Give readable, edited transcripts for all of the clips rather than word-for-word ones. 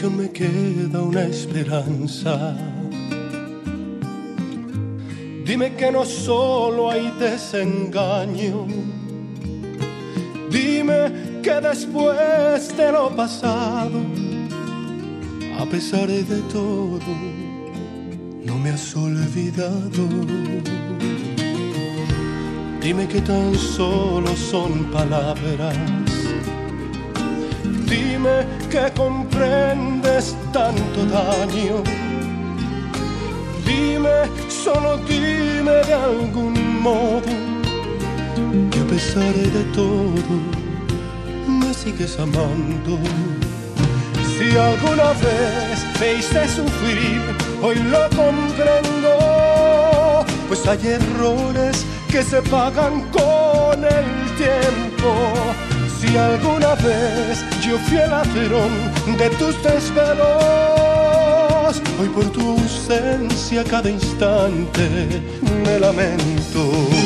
que aún me queda una esperanza. Dime que no solo hay desengaño. Dime que después de lo pasado, a pesar de todo, no me has olvidado. Dime que tan solo son palabras. Dime que comprendes tanto daño. Dime, solo dime de algún modo que a pesar de todo me sigues amando. Si alguna vez te hice sufrir, hoy lo comprendo, pues hay errores que se pagan con el tiempo. Si alguna vez yo fui el ladrón de tus desvelos, hoy por tu ausencia cada instante me lamento.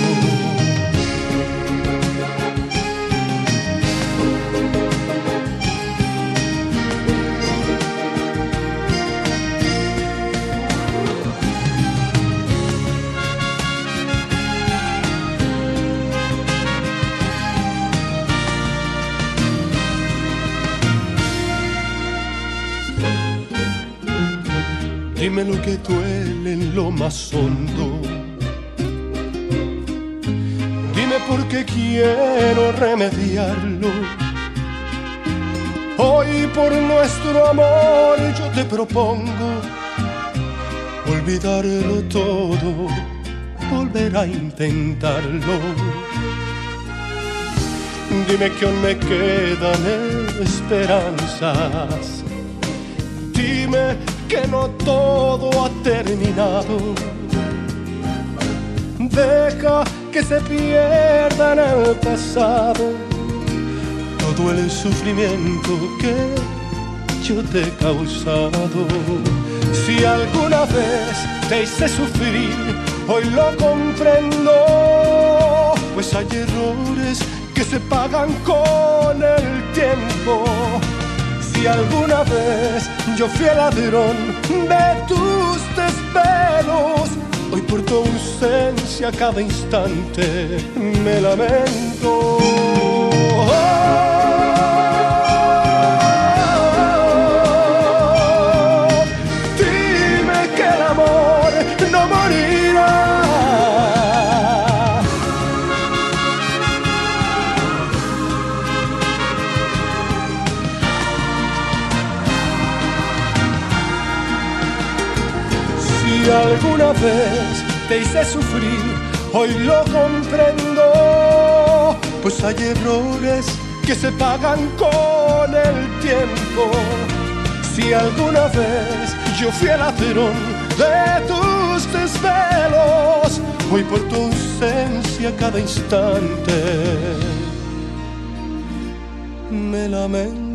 Dime lo que duele en lo más hondo. Dime por qué quiero remediarlo. Hoy por nuestro amor yo te propongo olvidarlo todo, volver a intentarlo. Dime que aún me quedan esperanzas. Dime que no todo ha terminado. Deja que se pierda en el pasado todo el sufrimiento que yo te he causado. Si alguna vez te hice sufrir, hoy lo comprendo, pues hay errores que se pagan con el tiempo. Si alguna vez yo fui el ladrón de tus desvelos, hoy por tu ausencia cada instante me lamento. Dime que el amor no morirá. Si alguna vez te hice sufrir, hoy lo comprendo, pues hay errores que se pagan con el tiempo. Si alguna vez yo fui el ladrón de tus desvelos, hoy por tu ausencia cada instante me lamento.